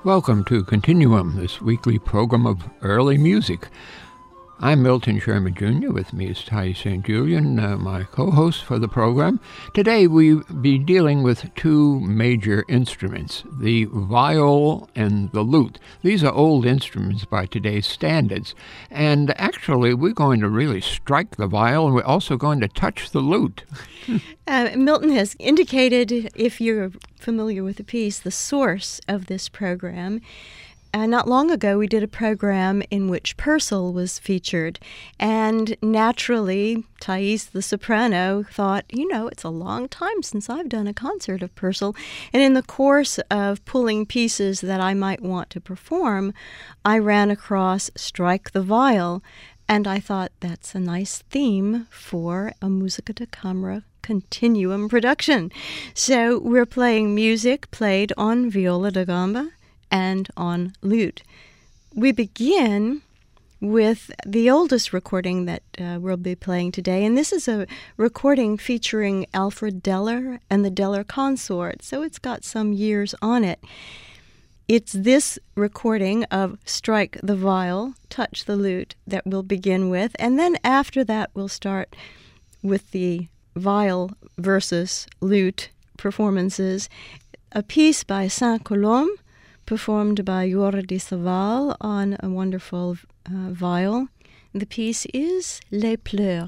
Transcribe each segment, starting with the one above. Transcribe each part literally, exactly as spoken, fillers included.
Welcome to Continuum, this weekly program of early music. I'm Milton Sherman Junior With me is Ty Saint Julian, uh, my co-host for the program. Today we'll be dealing with two major instruments, the viol and the lute. These are old instruments by today's standards. And actually, we're going to really strike the viol, and we're also going to touch the lute. uh, Milton has indicated, if you're familiar with the piece, the source of this program. Uh, not long ago, we did a program in which Purcell was featured, and naturally, Thais, the soprano, thought, you know, it's a long time since I've done a concert of Purcell, and in the course of pulling pieces that I might want to perform, I ran across Strike the Viol, and I thought that's a nice theme for a Musica da Camera Continuum production. So we're playing music played on viola da gamba and on lute. We begin with the oldest recording that uh, we'll be playing today, and this is a recording featuring Alfred Deller and the Deller Consort, so it's got some years on it. It's this recording of Strike the Viol, Touch the Lute that we'll begin with, and then after that we'll start with the viol versus lute performances, a piece by Saint-Colombe, performed by Jordi Savall on a wonderful uh, viol. The piece is Les Pleurs.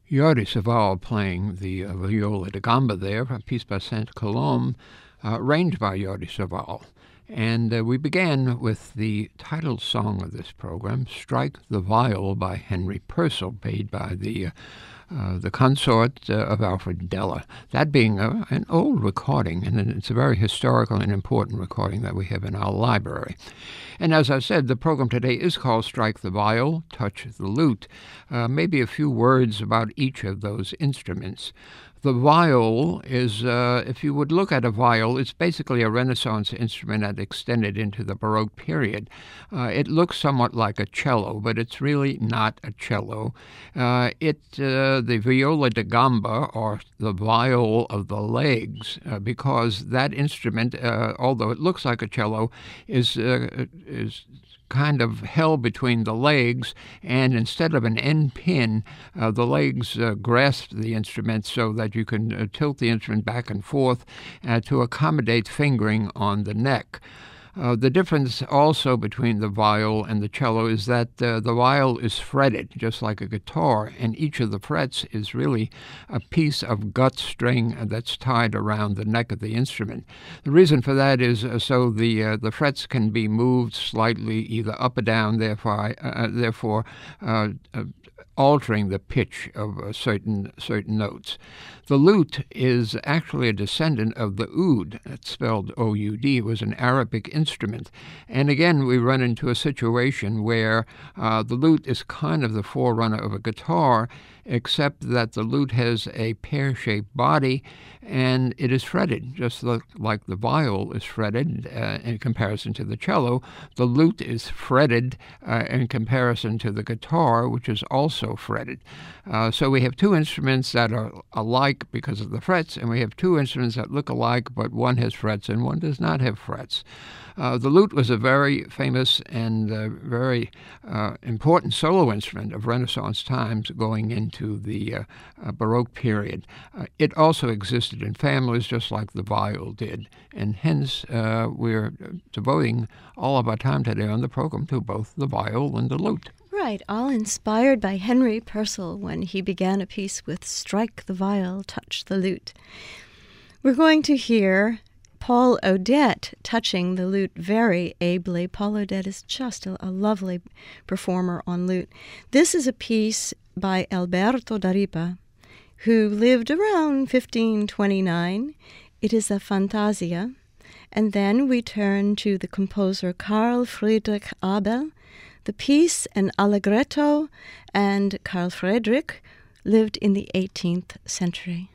Jordi Savall playing the uh, viola da gamba there, a piece by Saint Colombe, uh, arranged by Jordi Savall. And uh, we began with the title song of this program, Strike the Viol by Henry Purcell, paid by the uh, uh, the consort uh, of Alfred Deller. That being a, an old recording, and it's a very historical and important recording that we have in our library. And as I said, the program today is called Strike the Viol, Touch the Lute. Uh, maybe a few words about each of those instruments. The viol is, uh, if you would look at a viol, it's basically a Renaissance instrument that extended into the Baroque period. Uh, it looks somewhat like a cello, but it's really not a cello. Uh, it, uh, the viola da gamba, or the viol of the legs, uh, because that instrument, uh, although it looks like a cello, is uh, is kind of held between the legs, and instead of an end pin, uh, the legs uh, grasp the instrument so that you can uh, tilt the instrument back and forth uh, to accommodate fingering on the neck. Uh, the difference also between the viol and the cello is that uh, the viol is fretted, just like a guitar, and each of the frets is really a piece of gut string that's tied around the neck of the instrument. The reason for that is uh, so the uh, the frets can be moved slightly either up or down, therefore, uh, therefore uh, uh, altering the pitch of uh, certain certain notes. The lute is actually a descendant of the oud. It's spelled O U D. It was an Arabic instrument. And again, we run into a situation where uh, the lute is kind of the forerunner of a guitar, except that the lute has a pear-shaped body, and it is fretted, just like, like the viol is fretted uh, in comparison to the cello. The lute is fretted uh, in comparison to the guitar, which is also fretted. Uh, so we have two instruments that are alike because of the frets, and we have two instruments that look alike, but one has frets and one does not have frets. Uh, the lute was a very famous and uh, very uh, important solo instrument of Renaissance times going into the uh, uh, Baroque period. Uh, it also existed in families just like the viol did, and hence uh, we're devoting all of our time today on the program to both the viol and the lute. Right, all inspired by Henry Purcell when he began a piece with Strike the Viol, Touch the Lute. We're going to hear Paul Odette touching the lute very ably. Paul Odette is just a, a lovely performer on lute. This is a piece by Alberto da Ripa, who lived around fifteen twenty-nine. It is a fantasia. And then we turn to the composer Carl Friedrich Abel. The piece, an allegretto, and Carl Friedrich lived in the eighteenth century.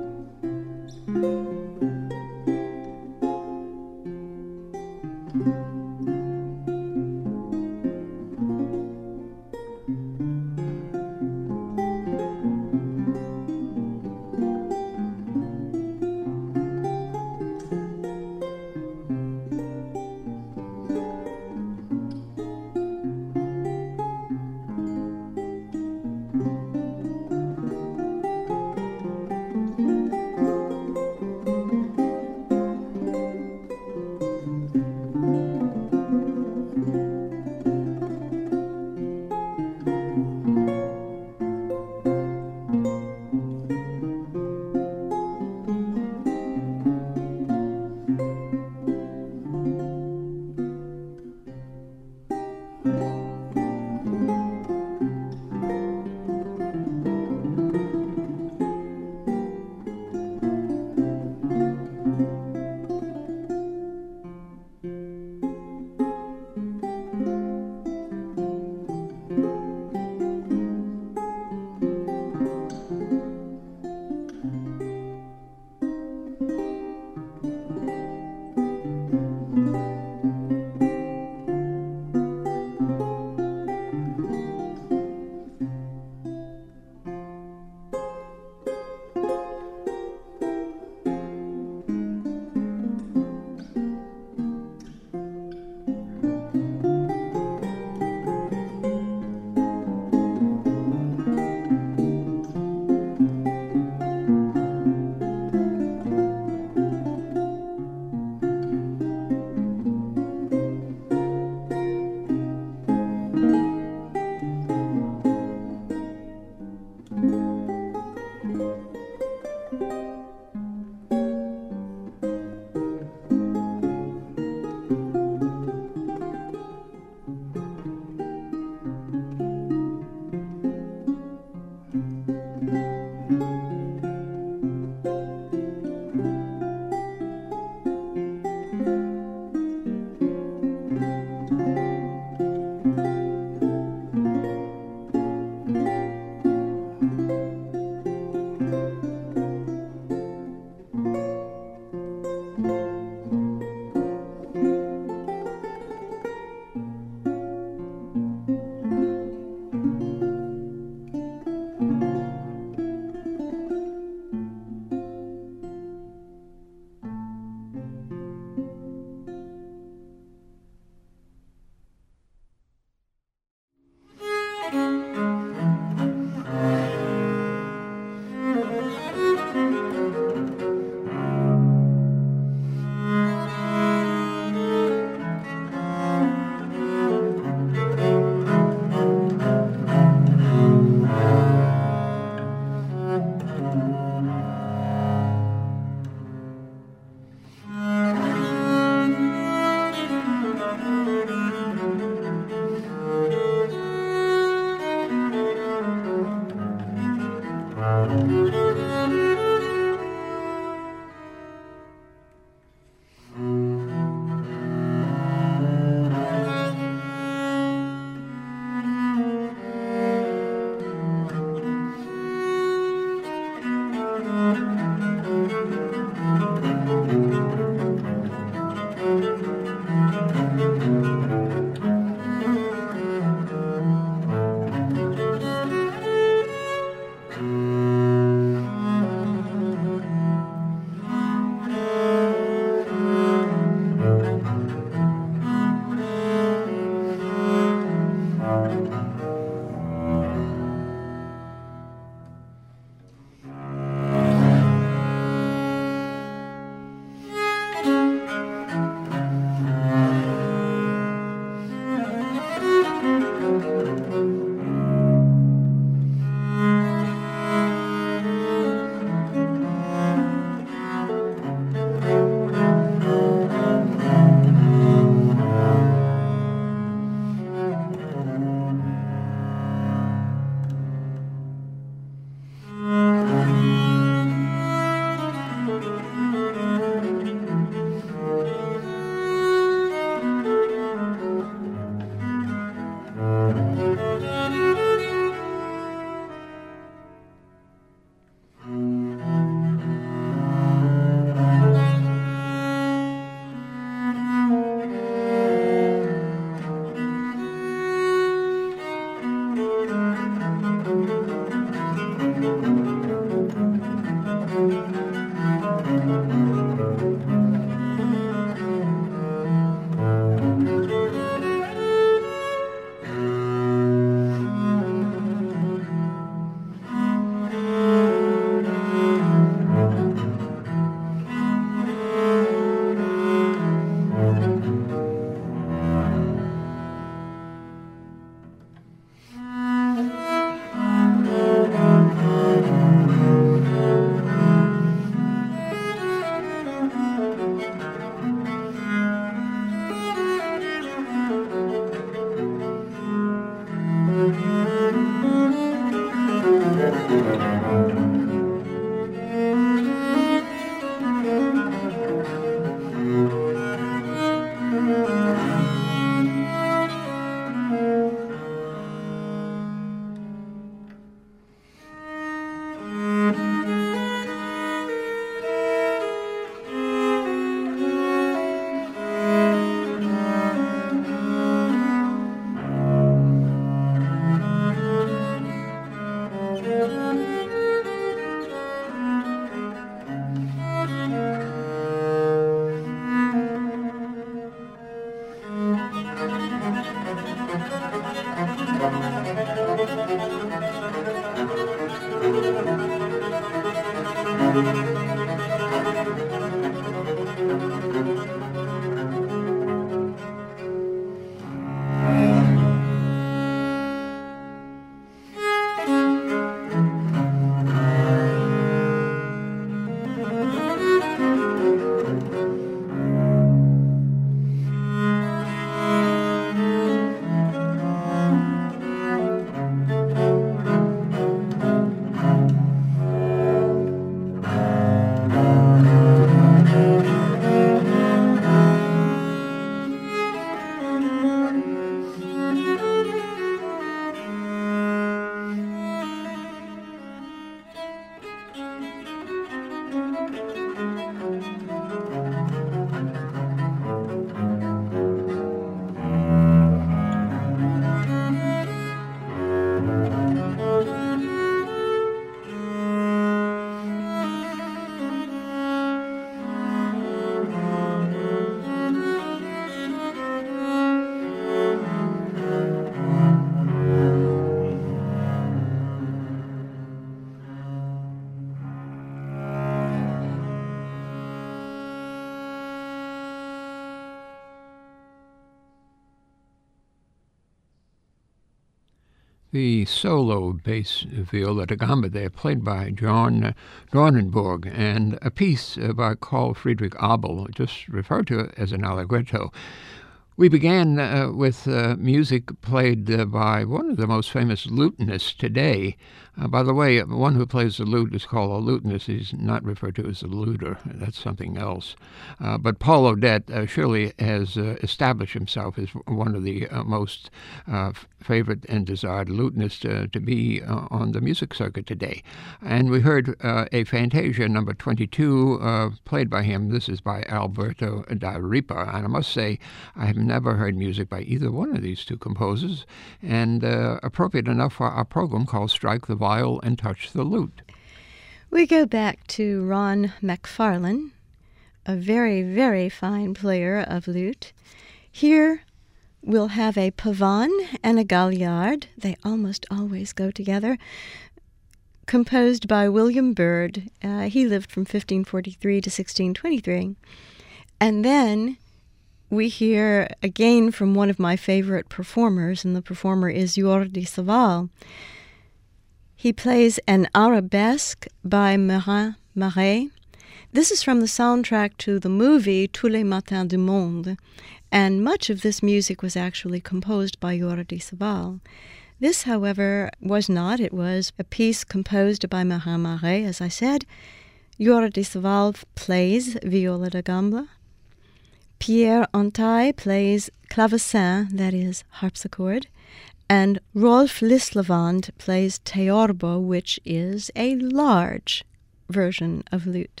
the solo bass viola da gamba there, played by John Dornenborg, and a piece by Carl Friedrich Abel, just referred to as an allegretto. We began uh, with uh, music played uh, by one of the most famous lutenists today. Uh, by the way, one who plays the lute is called a lutenist. He's not referred to as a luter. That's something else. Uh, but Paul Odette uh, surely has uh, established himself as one of the uh, most uh, favorite and desired lutenists uh, to be uh, on the music circuit today. And we heard uh, a Fantasia number twenty-two uh, played by him. This is by Alberto da Ripa. And I must say, I have never heard music by either one of these two composers, and uh, appropriate enough for our program called Strike the Viol and Touch the Lute. We go back to Ron McFarlane, a very, very fine player of lute. Here we'll have a pavane and a galliard. They almost always go together. Composed by William Byrd. Uh, he lived from fifteen forty-three to sixteen twenty-three. And then we hear again from one of my favorite performers, and the performer is Jordi Savall. He plays an arabesque by Marin Marais. This is from the soundtrack to the movie Tous les matins du monde, and much of this music was actually composed by Jordi Savall. This, however, was not. It was a piece composed by Marin Marais, as I said. Jordi Savall plays viola da gamba. Pierre Antaille plays clavecin, that is, harpsichord, and Rolf Lislavand plays teorbo, which is a large version of lute.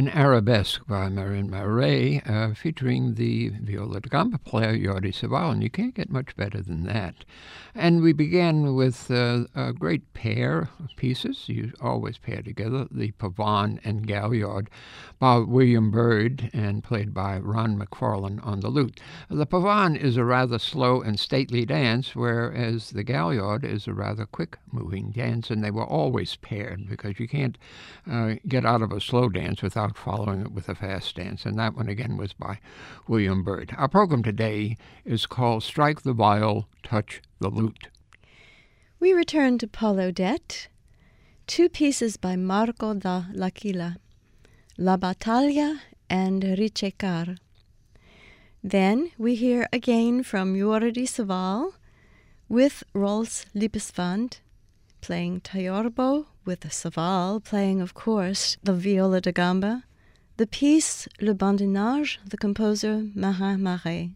an arabesque by Marion Marais, uh, featuring the viola da gamba player Jordi Savall, and you can't get much better than that. And we began with uh, a great pair of pieces, you always pair together, the Pavane and Galliard by William Byrd and played by Ron McFarlane on the lute. The Pavane is a rather slow and stately dance, whereas the Galliard is a rather quick-moving dance, and they were always paired because you can't uh, get out of a slow dance without following it with a fast dance, and that one again was by William Byrd. Our program today is called Strike the Viol, Touch the Lute. We return to Paul Odette, two pieces by Marco da L'Aquila, La Battaglia and Ricercar. Then we hear again from Jordi Savall with Rolls Liebeswand playing Tayorbo, with Savall playing, of course, the viola da gamba, the piece Le Bandinage, the composer Marin Marais.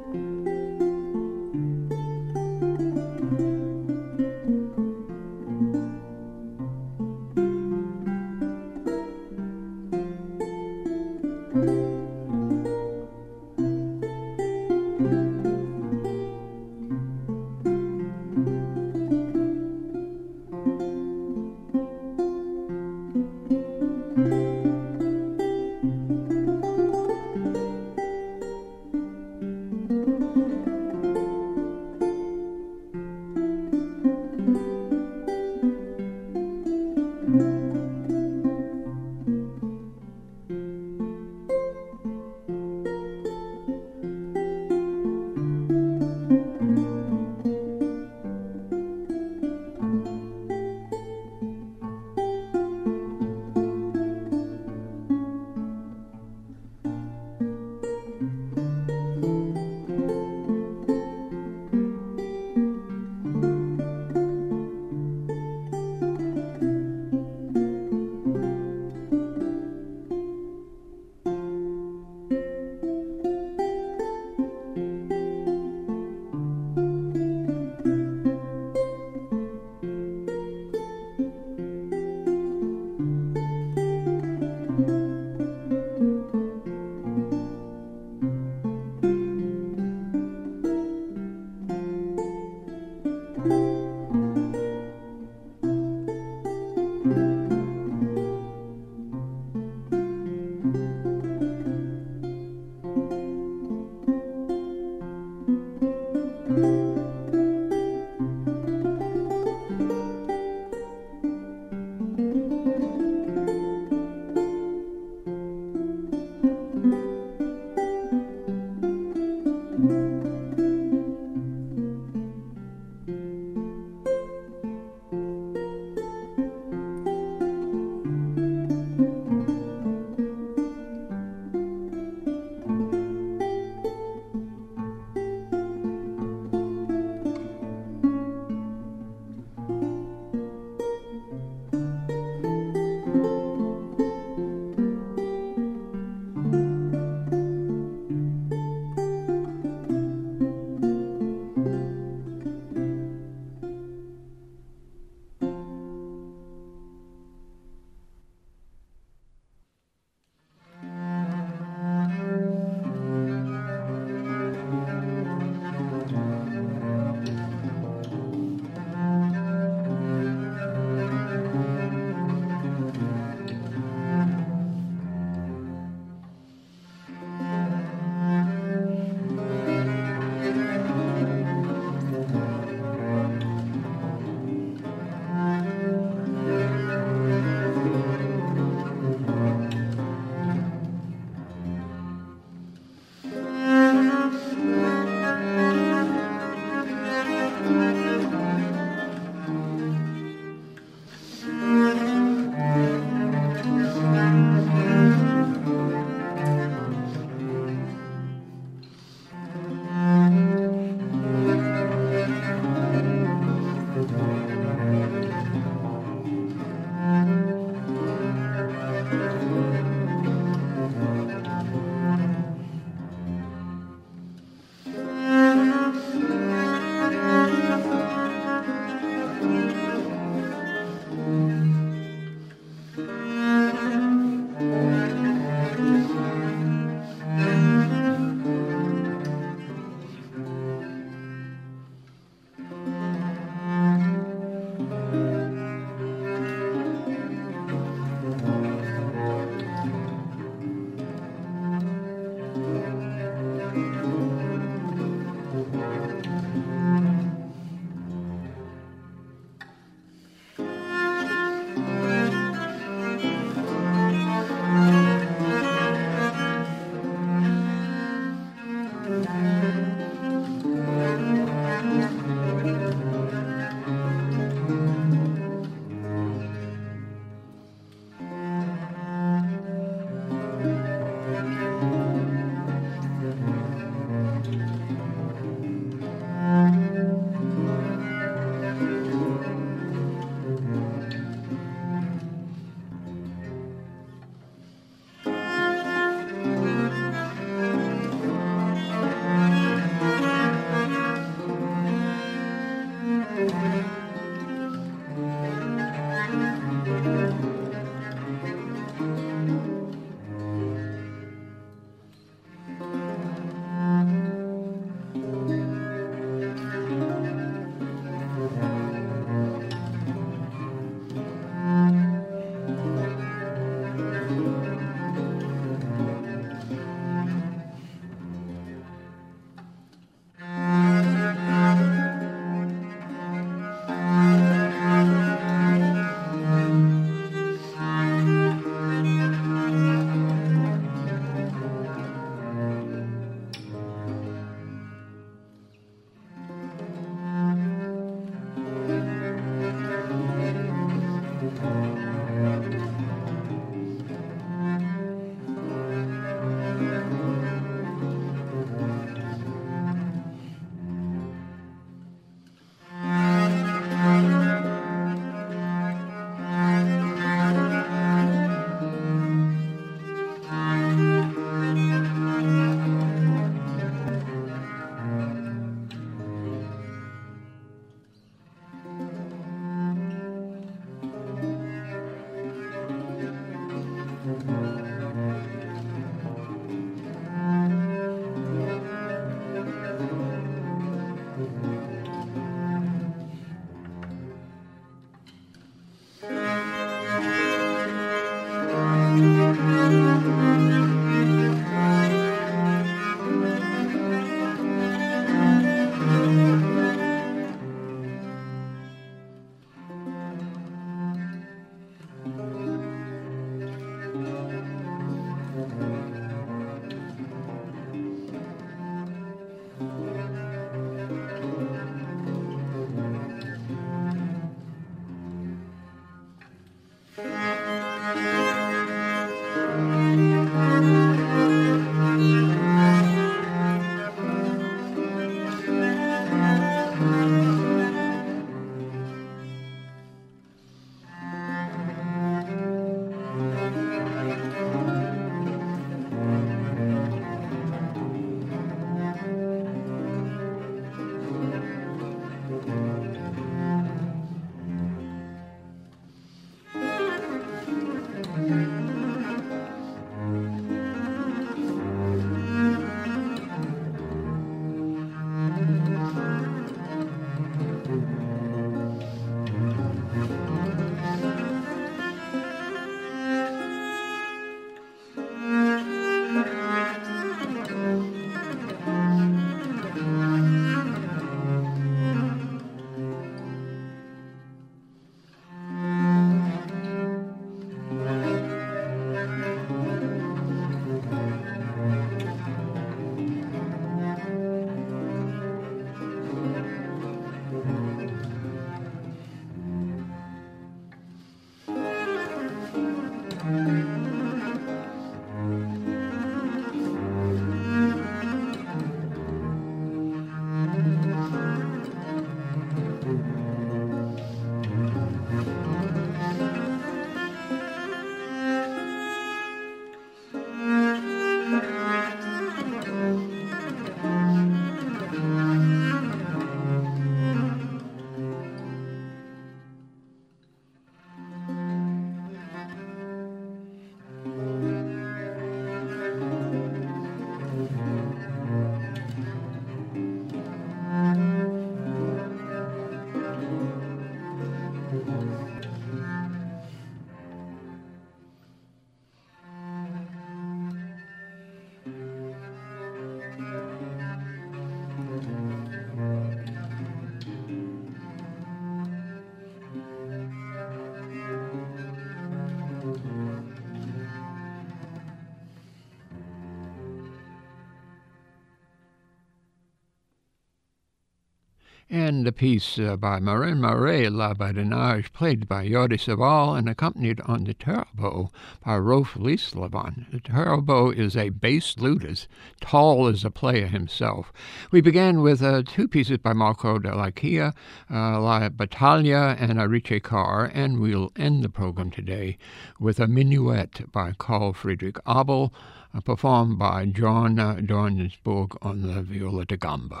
And the piece uh, by Marin Marais, La Badinage, played by Jordi Savall and accompanied on the turbo by Rolf Liesleben. The turbo is a bass lutist, tall as a player himself. We began with uh, two pieces by Marco Della Chia, uh, La Battaglia and Arice Carr, and we'll end the program today with a minuet by Carl Friedrich Abel, uh, performed by John uh, Dornsburg on the viola da gamba.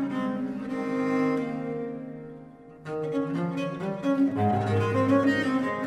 Thank you.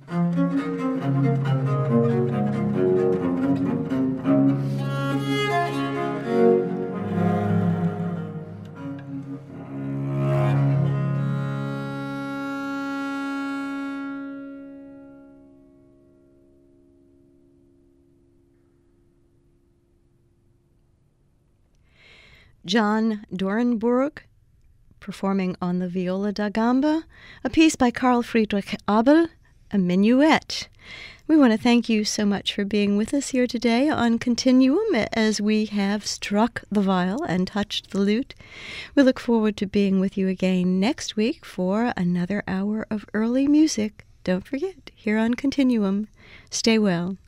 John Dorenburg performing on the viola da gamba, a piece by Carl Friedrich Abel, a minuet. We want to thank you so much for being with us here today on Continuum as we have struck the viol and touched the lute. We look forward to being with you again next week for another hour of early music. Don't forget, here on Continuum. Stay well.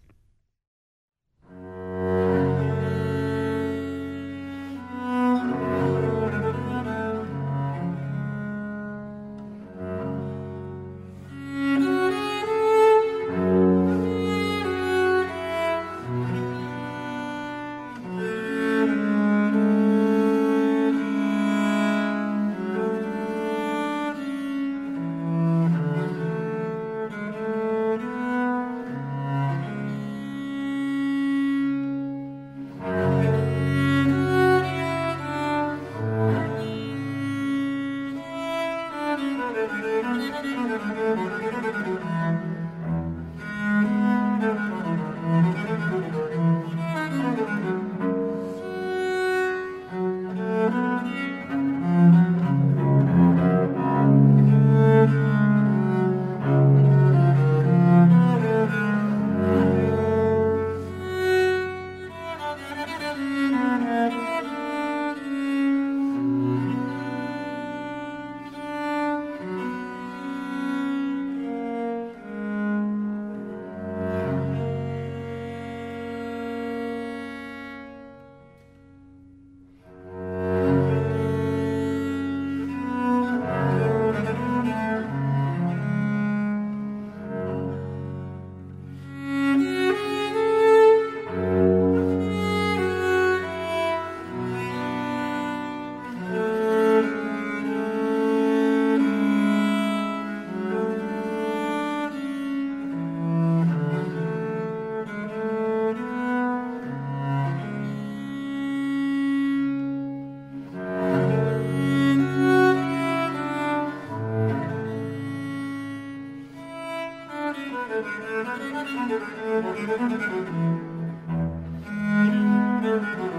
Thank you.